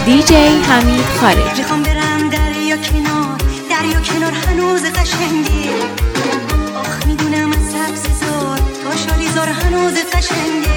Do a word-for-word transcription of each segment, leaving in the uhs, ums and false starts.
دیجی حمید خارجی. میخوام برم دریا کنار، دریا کنار هنوز قشنگه. آخ میدونم از سبززار تا شالیزار هنوز قشنگه.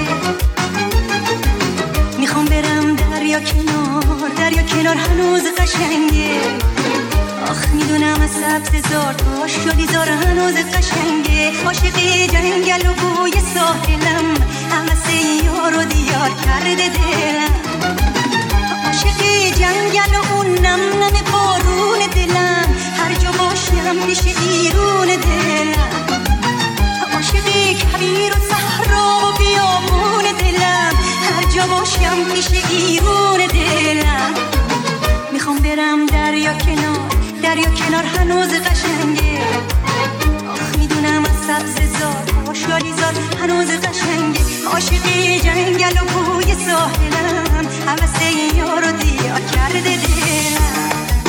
میخوام برم دریا کنار، دریا کنار هنوز قشنگه. آخ میدونم از سبززار تا شالیزار هنوز قشنگه. عاشقی جنگل و بوی ساحلم، همه یار و دیار کرده دلم. عاشقی جنگل و اون نم نم بارون دلم، هر جا باشم میشه ایرون دلم. عاشقی کویر و صحرا و بیابون دلم، هر جا باشم میشه ایرون دلم. میخوام برم دریا کنار، دریا کنار هنوز قشنگه. آخ میدونم از سبززار تا شالیزار هنوز قشنگه. عاشقی جنگل و بوی ساحلم، همه یار و دیار کرده دلم.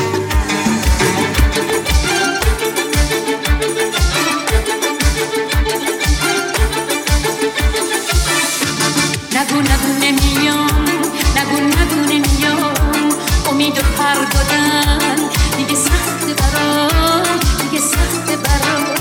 نگو نگو نمیام، نگو نگو نمیام، امید و پر دادن دیگه سخت برام، دیگه سخت برام.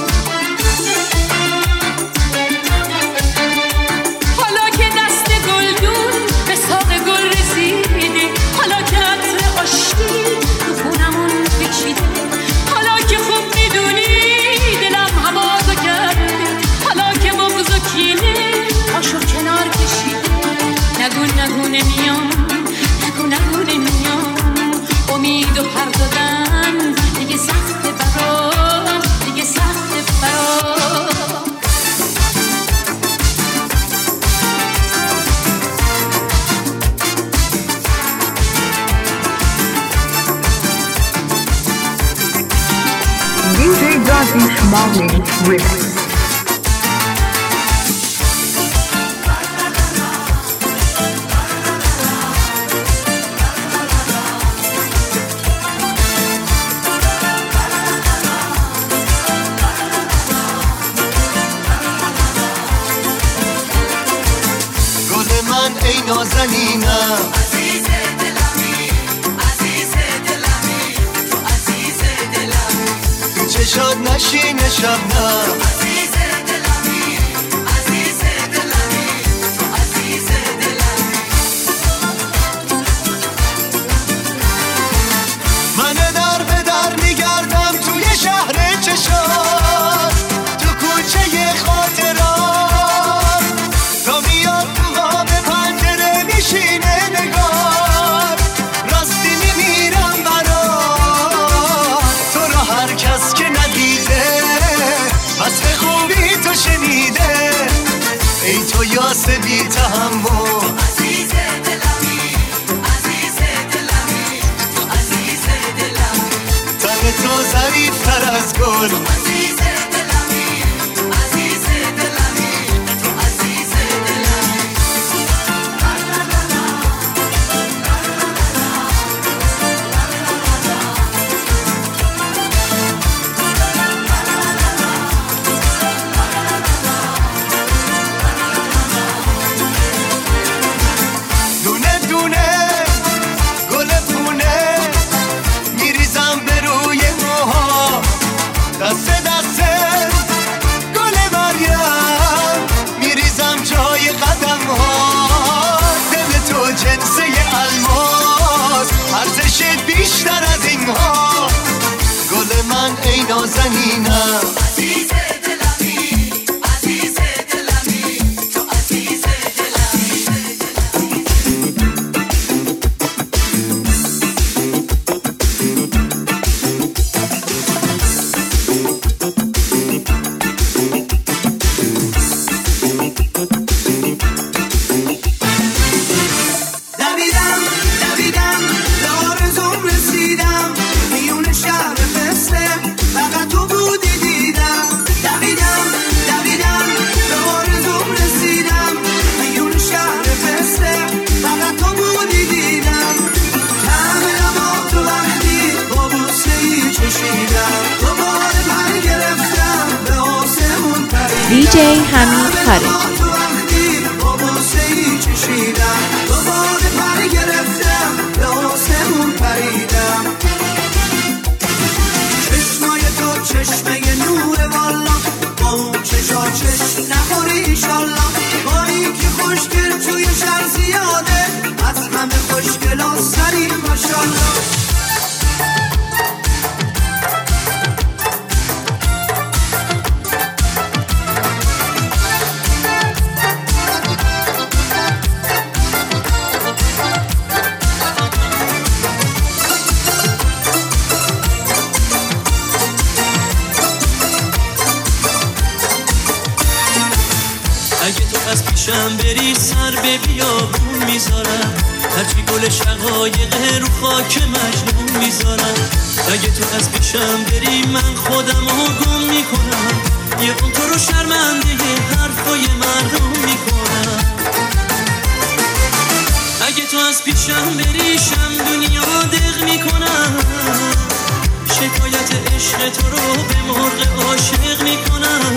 حالا که دست گلدون به ساق گل رسیده، حالا که عطر آشتی تو خونمون بچیده، حالا که خوب میدونی دلم هوازو کرده، حالا که بغض و کینه پاشو کنار کشیده. نگو نگو نمیام، نگو نگو نمیام، امید و پر دادن دیگه سخت برام، دیگه سخت برام. دیجی داریوش ماوی ریمیکس. ای نازنینم، عزیز دلمی، عزیز دلمی، تو عزیز دلمی، تو چشات نشینه شبنم، عزیز دلمی، عزیز دلمی، تو عزیز دلمی. من در به در میگردم توی شهر چشات، تو کوچه خاطرات، تا میاد تو قاب پنجره میشینه نگار، راستی میمیرم برات، تو را هر کس که ندیده وصف خوبی تو شنیده. ای تو یاس بی تحمل، عزیز دلمی، عزیز دلمی، تو عزیز دلمی، تن تو ظریف تر از گل، عزیز دلمی، عزیز دلمی، تو عزیز دلمی. دونه دونه گل پونه میریزم به روی موها، دست دست گل مریم میریزم جای قدم ها. دل تو جنسه الماس، ارزشت بیشتر از این ها. گل من ای نازنینم، عزیز دلمی، عزیز دلمی، تو عزیز دلمی. دویدم دویدم به آرزوم رسیدم، میون شهر قصه فقط تو بودی دیدم. دویدم دویدم به آرزوم رسیدم، میون شهر قصه فقط تو بودی دیدم. همه لبا تو وقتی با بوسه ای چشیدم، دوباره پر گرفتم به آسمون پریدم. دیجی حمید خارجی. با بوسه ای چشیدم، دوباره پر گرفتم به خوشگلا سری ماشاءالله. از پیشم بری سر به بیابون میذارم، هرچی گل شقایق رو خاک مجنون میذارم. اگه تو از پیشم بری من خودم رو گم میکنم، یه اون تو رو شرمنده حرفای مردم میکنم. اگه تو از پیشم بری شم دنیا دق میکنم، شکایت عشق تو رو به مرغ عاشق میکنم.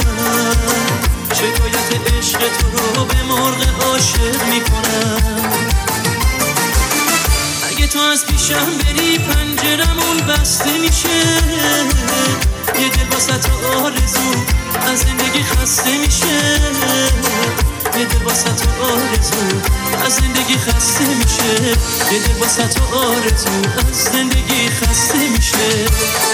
شکایت عشق تو رو به مرغ عاشق میکنم. اگه تو از پیشم بری پنجرمون بسته میشه، یه دل واسه تو آرزو از زندگی خسته میشه. یه دل واسه تو آرزو از زندگی خسته میشه. یه دل واسه تو آرزو از زندگی خسته میشه.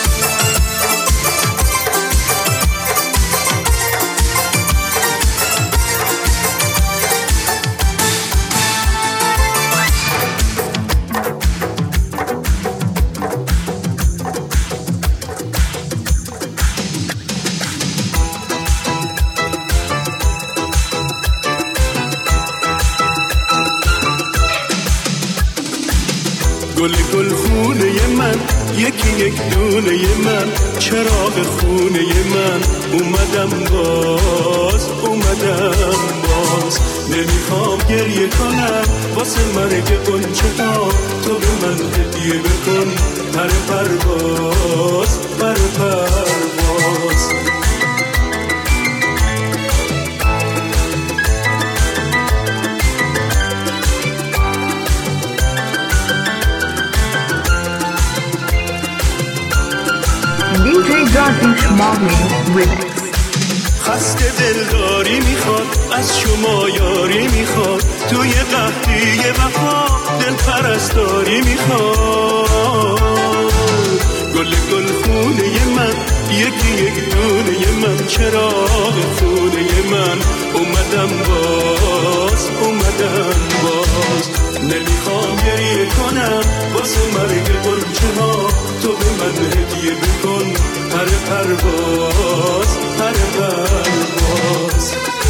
گل گل خونه من یکی یک دونه من، چراغ خونه من اومدم باز اومدم باز. نمیخوام گریه کنم واسه مرگ قنچه ها، تو به من هدیه بکن پر پرواز پر پرواز. دی جی Darkish Marlin Remix. خسته دلداری میخواد از شما یاری میخواد، توی قحطی وفا دل پرستاری میخواد. گل گل خونه من یکی یک دونه من، چراغ خونه من اومدم باز اومدم باز. نمیخوام گریه کنم واسه مرگ قنچه ها، تو به من هدیه بکن پر پرواز پر پرواز.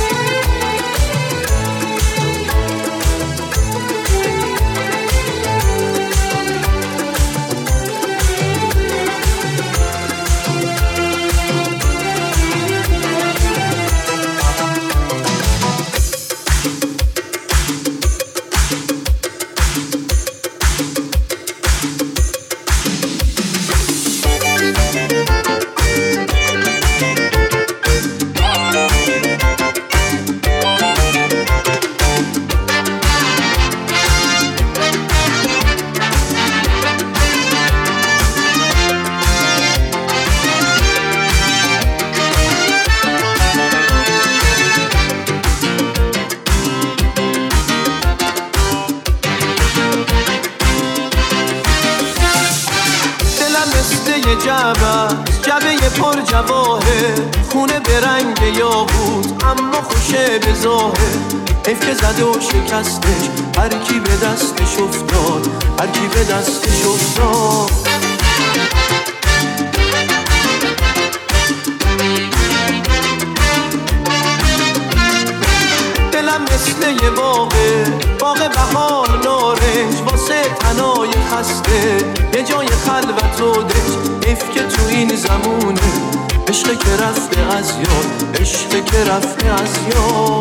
جبه پر جواهر خونه به رنگ یاقوت، اما خوشه به ظاهر. حیف که زده و شکستش هر کی به دستش افتاد، هر کی به دستش افتاد. دلم مثل یه باغه، باغ بهار نارنج واسه تنای خسته، یه جای خلوت و دج. حیف که تو این زمونه عشق که رفته از یاد، عشق که رفته از یاد.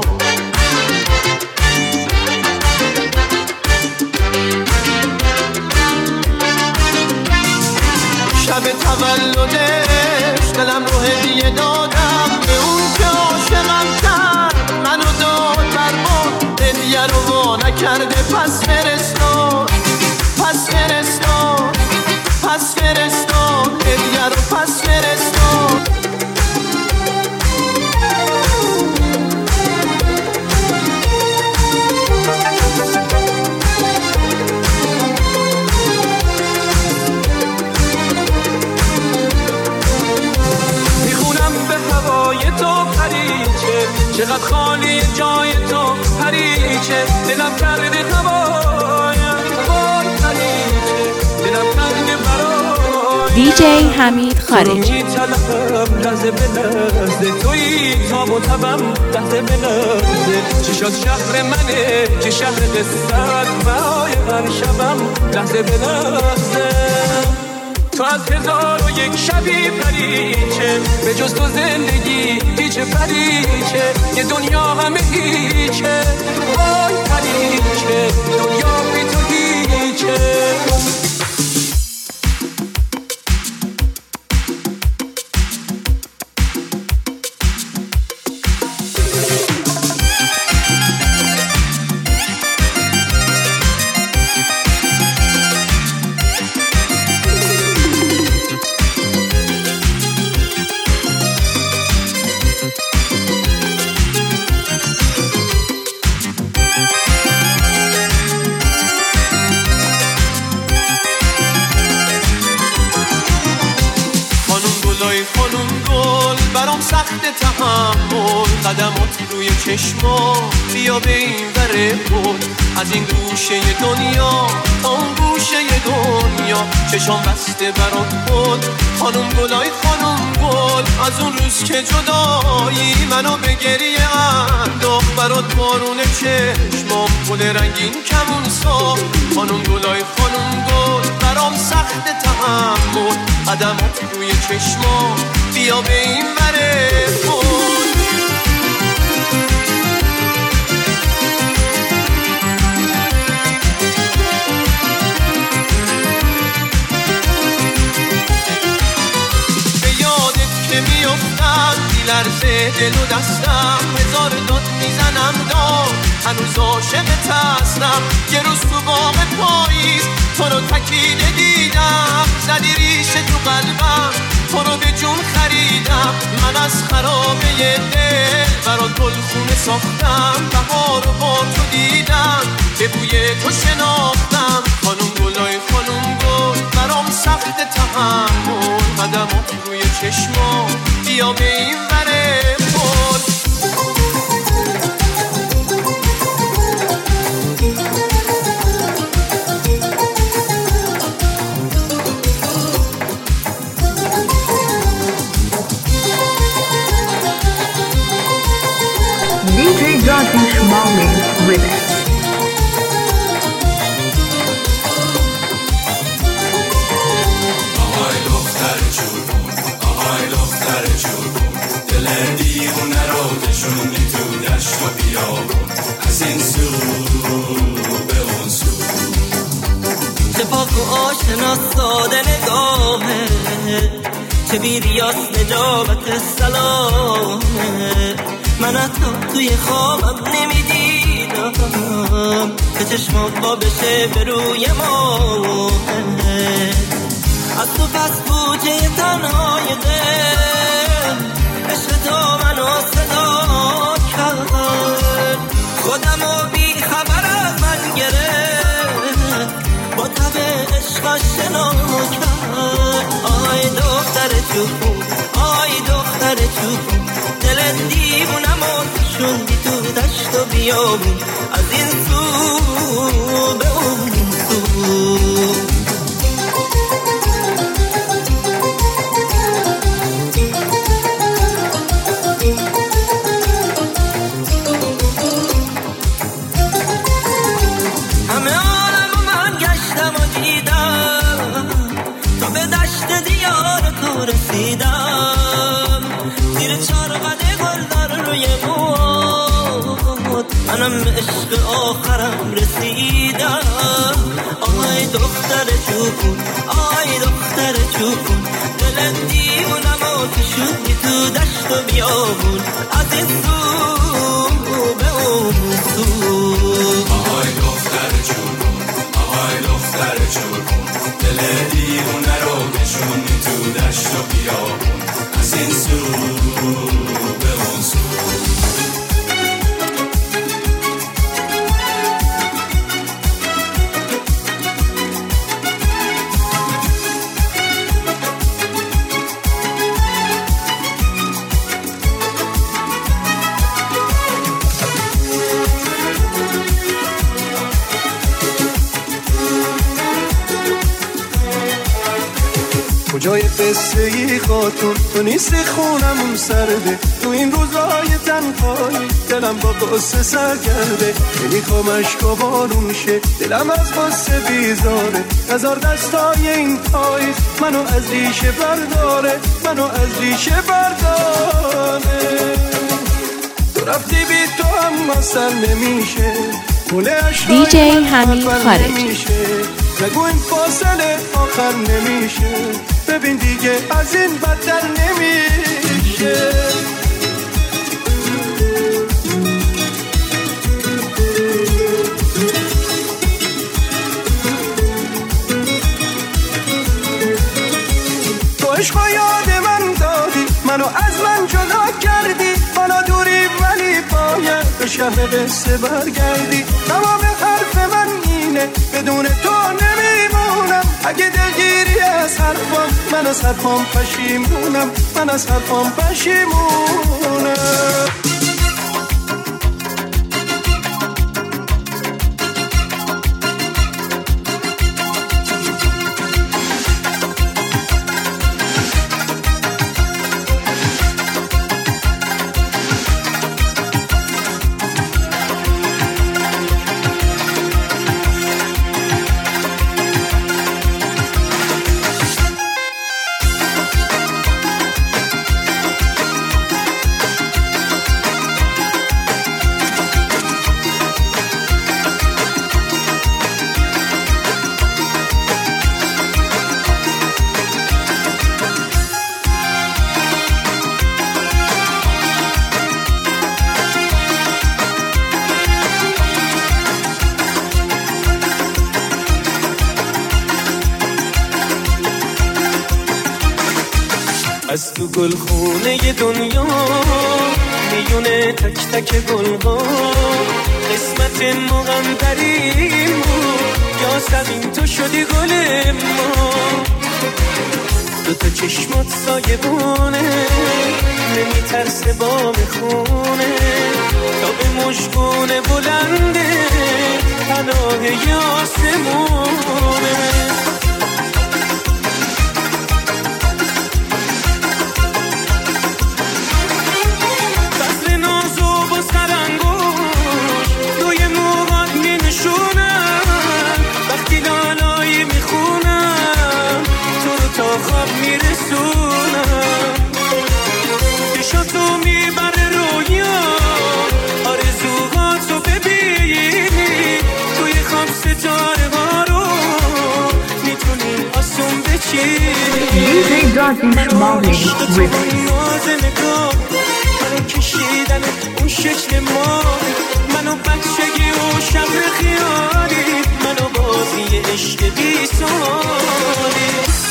شب تولدش دلم رو هدیه دادم به اون که عاشقم کرد، منو داد برباد، هدیه رو وا نکرده. پس فرستاد پس فرستاد پس فرستاد هدیه رو پس فرستاد. دیجی حمید خارجی. توی طلبم لحظه به لحظه، توی تاب و تبم لحظه به لحظه. چشات شهر منه که شهر قصت، بهای هر شبم لحظه به لحظه. تو از هزار و یک شبی پریچه، به جز تو زندگی هیچ پریچه، یه دنیا همه هیچه. وای پریچه دنیا بی تو هیچه. قدمات روی چشما بیا به این وره بود، از این گوشه دنیا تا اون گوشه دنیا. چشام بسته برات بود خانم گلای خانم گل، از اون روز که جدایی منو به گریه انداخت. برات بارون چشمام گل رنگین کمون ساخت. خانم گلای خانم گل برام سخت تحمل، قدمات روی چشما بیا به این وره بود. لرزه دل و دستم، هزار داد میزنم داد، هنوز عاشقت هستم. یه روز تو باغ پاییز تو رو تکیده دیدم، زدی ریشه تو قلبم، تو رو به جون خریدم. من از خرابه دل برات گلخونه ساختم، بهار رو با تو دیدم، به بوی تو شناختم. خانم گلای خانم گل برام سخت تحمل، قدمات روی چشما بیا به این وره بود. دیجی جاتی شمالی with دیوونه رو نشوندی تو دشت و بیابون، از این سو به اون سو. چه پاک و آشنا ساده نگاهه، چه بیریاس نجابت سلامه. من حتی توی خوابم نمیدیدم که چشمام با بشه به روی ماه. از تو پس بوجه تنهای دل، عشق تو منو صدا کرد، خودم رو بی خبر از من گرفت، با تب عشق آشنا کرد. آی دختر چوبون، آی دختر چوبون، دل دیوونم و شوندی تو دشت و بیابون، از این سو به اون سو. رسیدم زیر چارقد گلدار روی بود، منم به عشق آخرم رسیدم. آی دختر چوبون، آی دختر چوبون، دل دیوونم و کشوندی تو دشت و بیابون، از این سو به اون سو. آی دختر چوبون، آی دختر چوبون، دل دیوونه رو کشوندی تو دشت و بیابون، از این سو به اون سو. کجای قصه ای خاتون تو نیستی خونمون سرده تو این روزای تنهایی دلم با قصه سر کرده نمیخوام اشکا بارون شه دلم از قصه بیزاره هزار دستای این پاییز منو از ریشه برداره منو از ریشه برداره تو رفتی بی تو هم سر نمیشه دی جی حمید خارجی نگو این فاصله آخر نمیشه ببین دیگه از این بدتر نمیشه تو عشقا یاد من دادی منو از من جدا کردی حالا دوری ولی باید به شهر قصه برگردی تمام حرف من اینه بدون تو نمیمونم اگه دلگیری از حرفام من از حرفام پشیمونم من از حرفام پشیمونم از تو گلخونه دنیا میونه تک تک گلها قسمت مقدریم یا زمین تو شدی گل ما دو تا چشمات سایبونه نمیترسه با بخونه تا به مشگونه بلنده پناه آسمونه وقتی لالایی میخونم تو رو تا خواب میرسونم چشاتو میبره رویا آرزوهاتو ببینی توی خواب ستاره ها رو میتونی آسون بچینی منو نیاز نگاه منو کشیدن اون شکل ما منو بچگی و شب خیالی منو بازی عشق بی سالی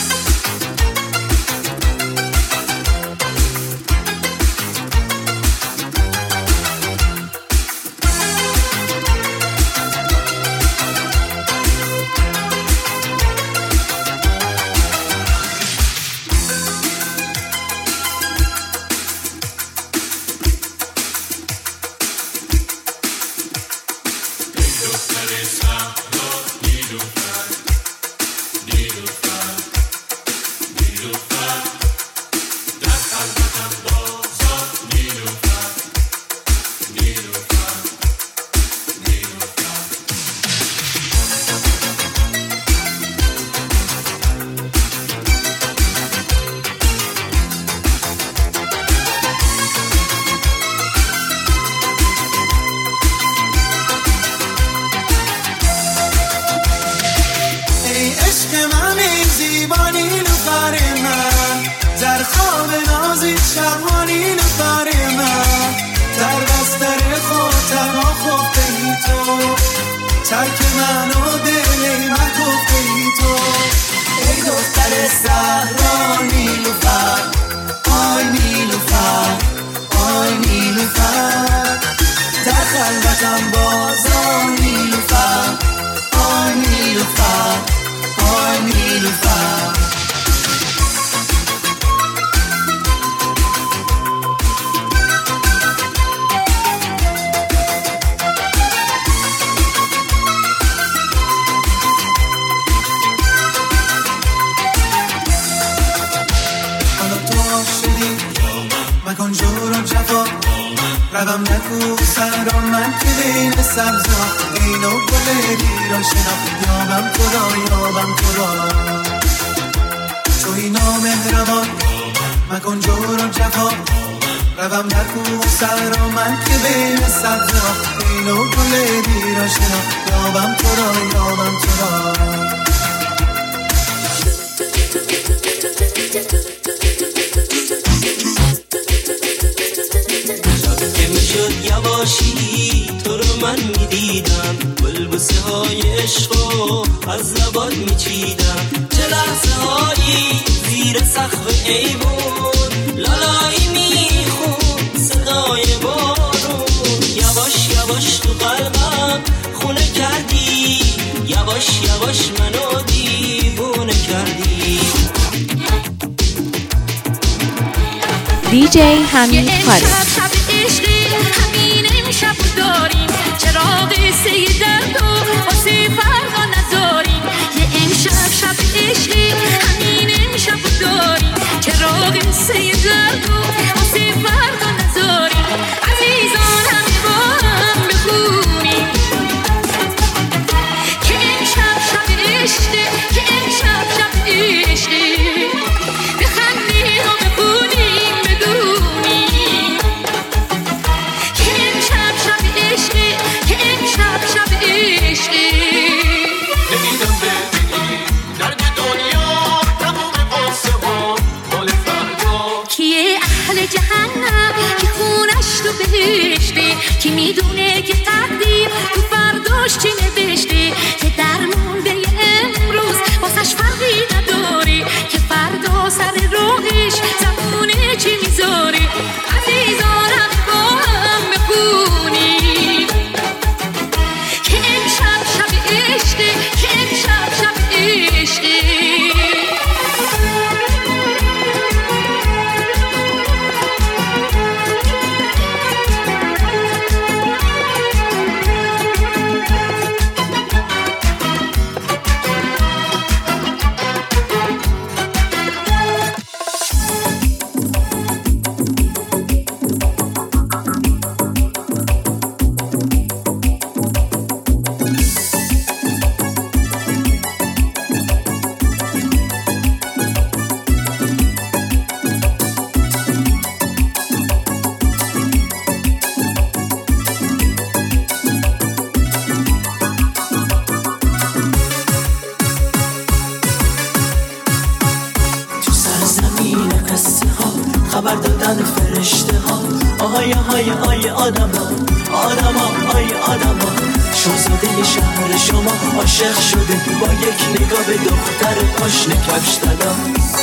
ترک من و دل من گفته ای تو ای دختر صحرا نیلوفر آی نیلوفر آی نیلوفر در خلوتم بازا نیلوفر آی نیلوفر آی نیلوفر در کوه سرا من که بین سبزا اینو گل دیرا شناخت یابم تو را یابم تو را توی نامهربان مکن جور و جفا روم در کوه سرا من که بین سبزا اینو گل دیرا شناخت یابم تو را یابم تو را یواشی تو رو من میدیدم بلبوسه های عشقو از لبات میچیدم چه لحظه هایی زیر سقف ایوون لالایی میخون صدای بارون یواش یواش تو قلبم خونه کردی یواش یواش منو دیوونه کردی دی جی حمید خارج شب داریم چراغ سه درد و واسه فردا نذاریم یه امشب شب عشقی همین امشب داریم چراغ سه درد و واسه فردا نذاریم عزیزان همه با هم بخونیم که امشب شب عشقی که امشب شب عشقی بخندیم و بخونیم بدونیم که امشب شب عشقی که امشب شب عشقی نمیدم ببینی درد دنیا تموم باسه ها مال فردا کیه اهل جهنم که خونش تو بهشته که میدونه که تقدیر تو فرداش چی نوشته که درمون به امروز واسش فرقی نداره که فردا سر راهش زمونه چی میذاره عزیزانم با هم بخونیم که امشب شب عشقی که امشب شب عشقی خبر دادن فرشته ها آهای آهای آهای آدم ها آدم ها آهای آدم ها شاهزاده شهر شما عاشق شده با یک نگاه به دختر پاشنه کفش دادا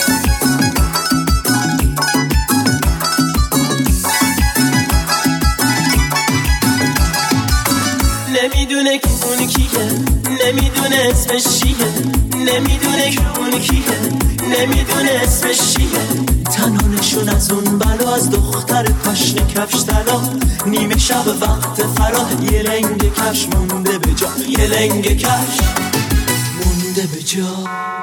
نمیدونه که اون کیه نمیدونه اسمش چیه نمیدونه که اون کیه نمیدونه اسمش چیه تنانشون از اون بلا از دختر پاشنه کفش طلا نیمه شب وقت فراه یه لنگ کفش مونده به جا یه لنگ کفش مونده به جا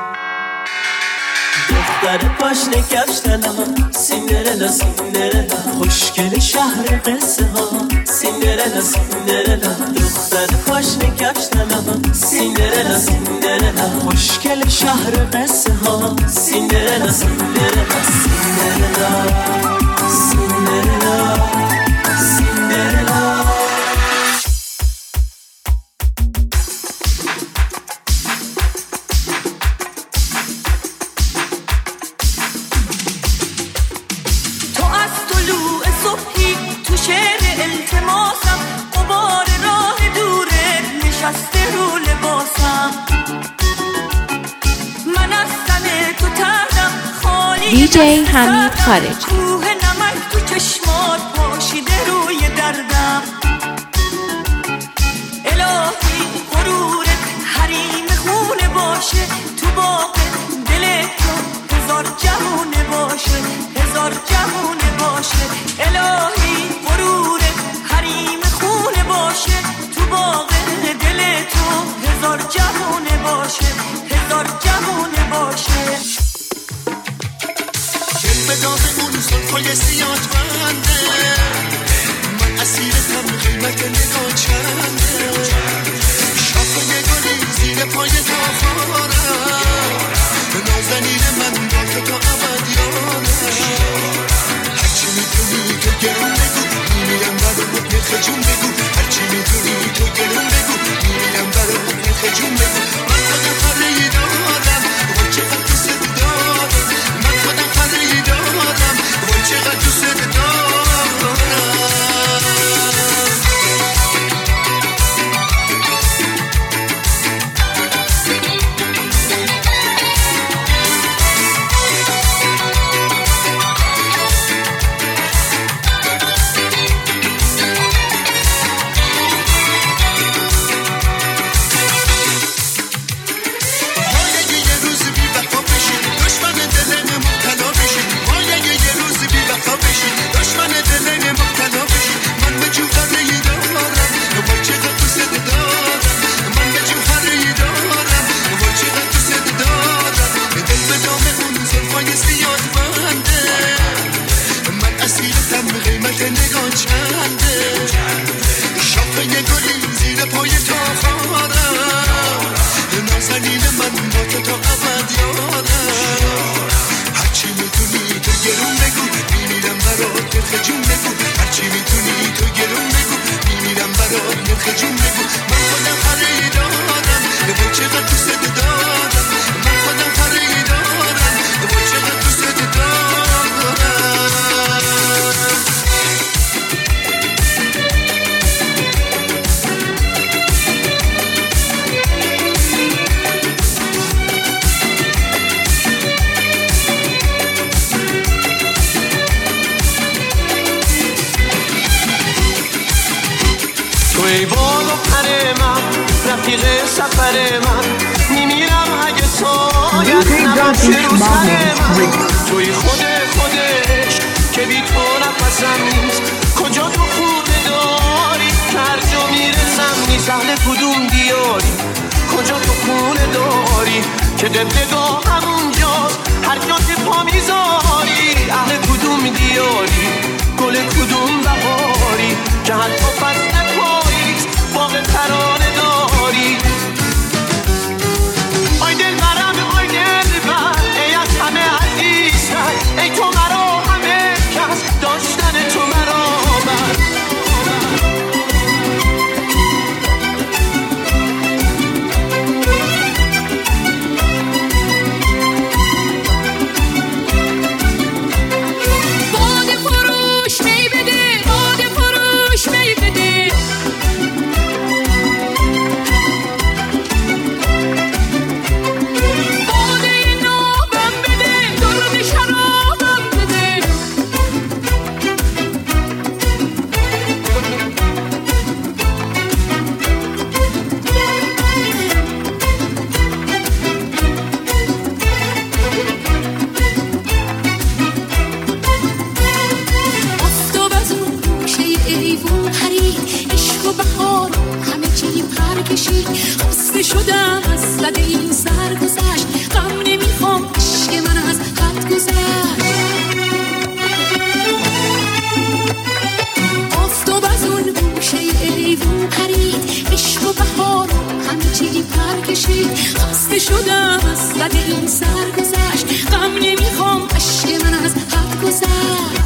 دختر پاشنه کفش طلا سیندرلا سیندرلا خوشگل شهر قصه ها سیندرلا سیندرلا دختر پاشنه کفش طلا سیندرلا سیندرلا خوشگل شهر قصه ها سیندرلا سیندرلا سیندرلا سیندرلا سیندرلا دی جی حمید خارج کوه نمک تو چشمات پاشیده روی دردم الهی غرورت حریم خونه باشه تو باغ دل تو هزار جهونه باشه هزار جهونه باشه الهی غرورت حریم خونه باشه تو باغ دل تو هزار جهونه باشه هزار جهونه باشه به داغ اون زلفای سیاد بنده من اسیرتم قیمت نگاه چنده شاخه گلی زیر پای تا خارم نازنین من با تو تا ابد یادم هرچی میتونی تو گرون بگو میمیرم برای نرخ جون بگو هرچی میتونی تو گرون بگو میمیرم برای نرخ جون بگو من خودم خرهی دارم وای چقدر دوست دارم من خودم خرهی دارم وای چقدر دوست دارم ای بال و پر من رفیق سفر من میمیرم اگه سایت نباشه رو سر من توی خود خودش که بی تو نفسم نیست کجا تو خونه داری هر جا میرسم نیست اهل کدوم دیاری کجا تو خونه داری که دلدگاه همونجاست هر جا که پا میذاری اهل کدوم دیاری گل کدوم بهاری که حتی فصل پاییز باغ ترانه داری آی دل برم آی دل بر ای از همه عزیزتر ای تو مرا همه کس داشتن تو مرا بر باده فروش می بده باده فروش می بده باده نابم بده درد شرابم بده آفتاب از اون گوشه ایوون پرید عشق و بهار همه چی پر کشید خسته شدم از صد این سر گذشت غم نمیخوام عشق من از حد گذشت آفتاب از اون گوشه ایوون پرید عشق و بهار همه چی پر کشید خسته شدم از صد این سر گذشت غم نمیخوام عشق من از حد گذشت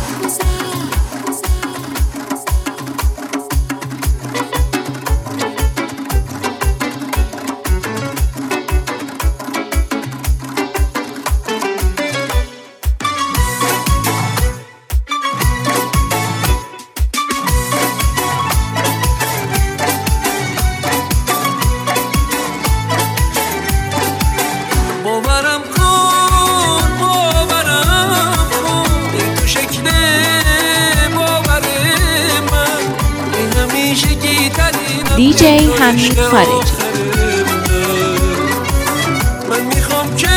باورم کن باورم کن این تو شکل باور من این همیشگی ترین دیجی حمید خارجی. من میخوام که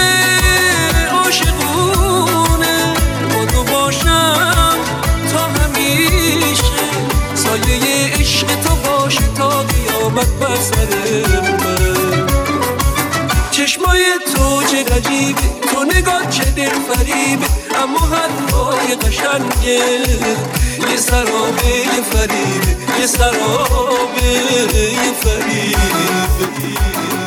عاشقونه با تو باشم تا همیشه سایه عشق تو باشه تا قیامت بر سر من چشمای تو چه عجیبه تو نگاه چه دل فریبه اما حرفای قشنگه یه سرابه یه فریبه یه سرابه یه فریبه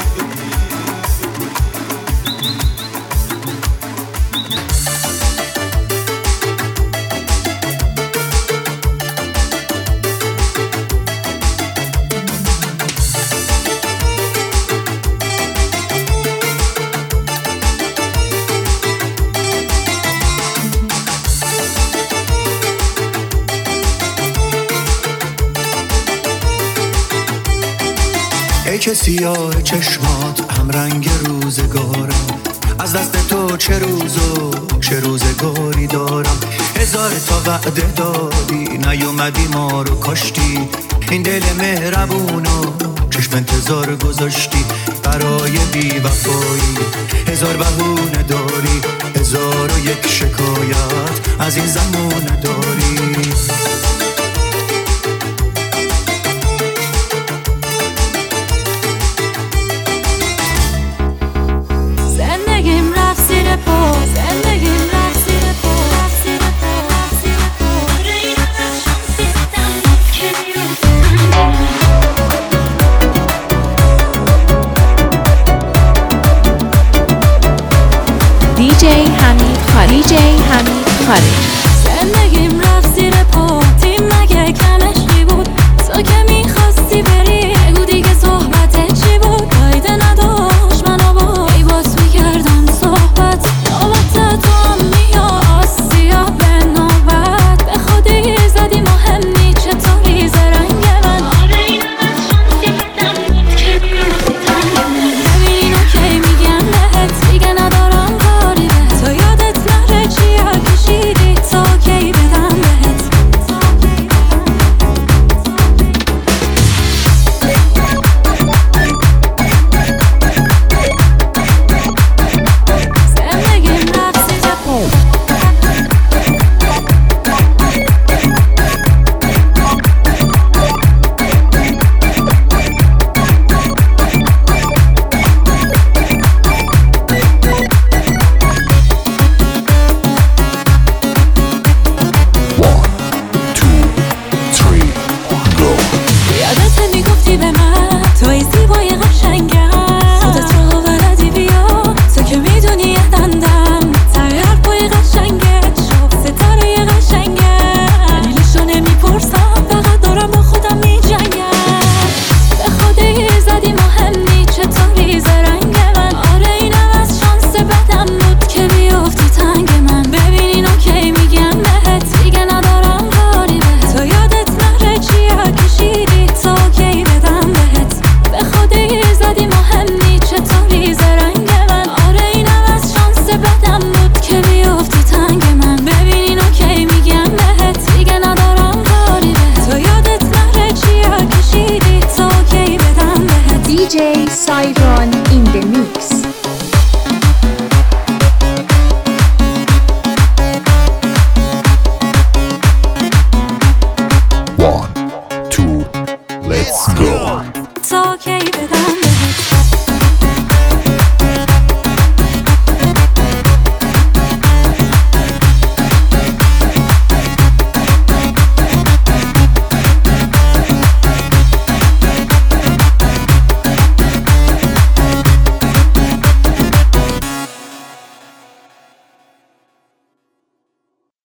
ای که سیاه چشمات هم رنگ روزگارم از دست تو چه روزو چه روزگاری دارم هزار تا وعده دادی نیومدی ما رو کاشتی این دل مهربونو چشم انتظار گذاشتی برای بی وفایی هزار بهونه داری هزار و یک شکایت از این زمونه داری دیجی حمید خارجی دیجی حمید خارجی زندگیم رفت زیر پا تیم مگه کمشی بود تو که